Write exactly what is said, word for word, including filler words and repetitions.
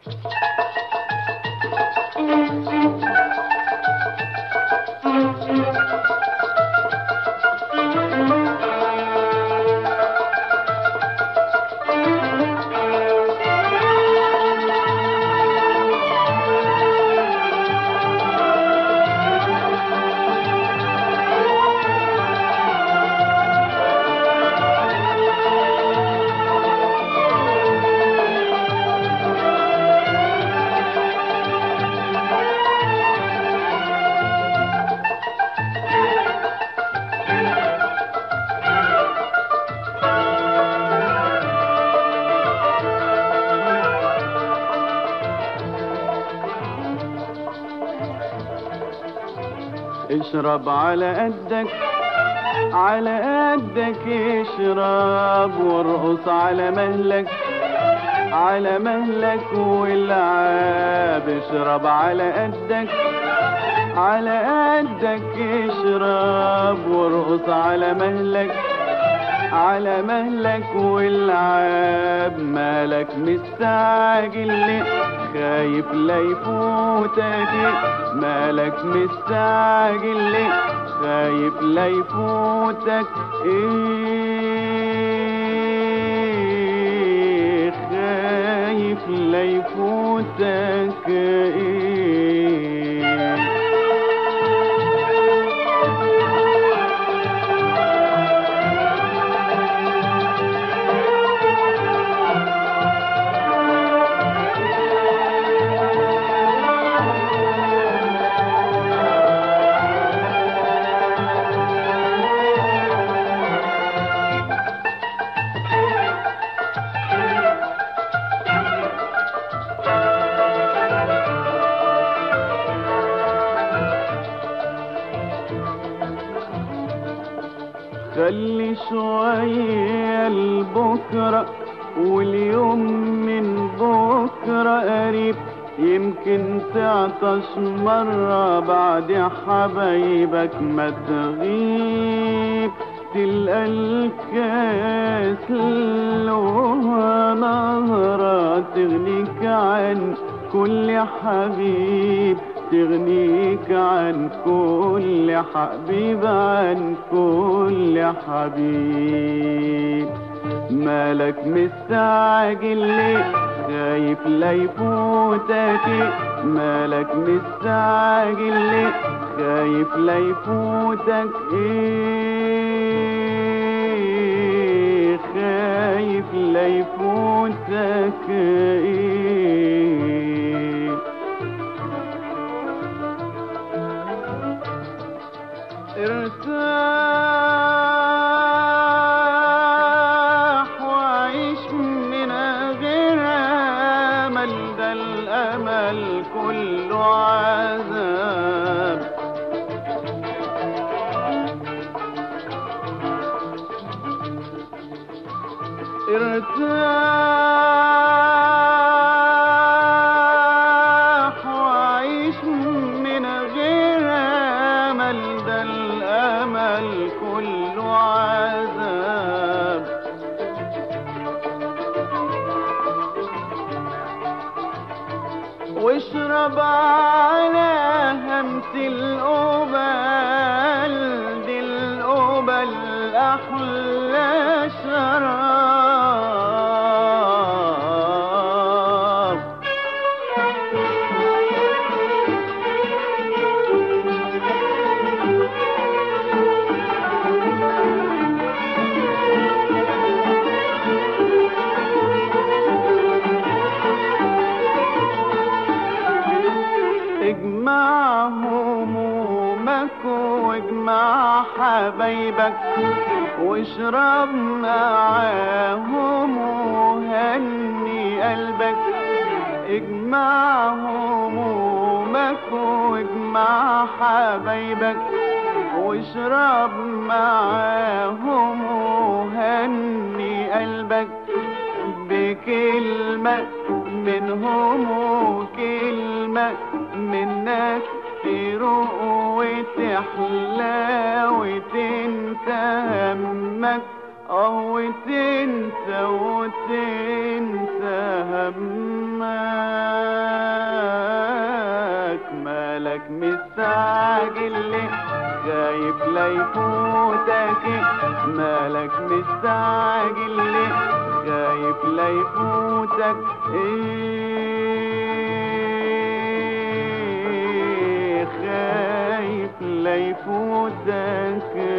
اشرب على قدك على قدك، اشرب وارقص على مهلك على مهلك والعاب. اشرب على قدك على قدك، اشرب وارقص على مهلك على مهلك والعاب. مالك مستعجل ليه خايف لا يفوتك؟ مالك مستعجل ليه خايف لا يفوتك؟ ايه خايف لا يفوتك ايه؟ خلي شوية لبكرة واليوم من بكرة قريب، يمكن تعطش مرة بعد حبايبك ما تغيب. تلقى الكاس لها نهرة تغنيك عن كل حبيب، تغنيك عن كل حبيب عن كل حبيب. مالك مستعجل ليه خايف لا يفوتك؟ مالك مستعجل ليه خايف لا يفوتك؟ ايه خايف لا يفوتك ايه؟ ارتاح وعيش من غير امل، ده الامل كله عذاب. ارتاح وعيش من غير امل، ده الامل كله عذاب. واشرب على همس القبل، دي القبل احلى شراب. اجمع همومك واجمع حبايبك واشرب معاهم وهني قلبك. اجمع همومك واجمع حبايبك واشرب معاهم وهني قلبك. بكلمة منهم وكلمة منك تروق وتحلى وتنسى همك، اه وتنسى وتنسى همك. مستعجل ليه؟ خايف لا يفوتك إيه؟ مالك مستعجل ليه؟ خايف لا يفوتك ايه؟ خايف لا يفوتك